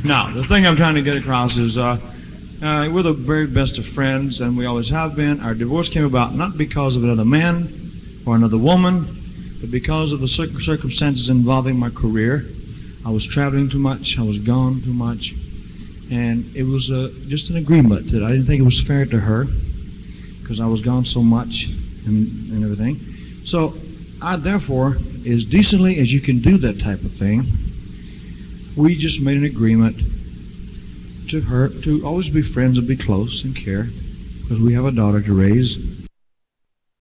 Now, the thing I'm trying to get across is we're the very best of friends, and we always have been. Our divorce came about not because of another man or another woman, but because of the circumstances involving my career. I was traveling too much. I was gone too much. And it was just an agreement that I didn't think it was fair to her because I was gone so much and everything. So I, therefore, as decently as you can do that type of thing, we just made an agreement to always be friends and be close and care because we have a daughter to raise.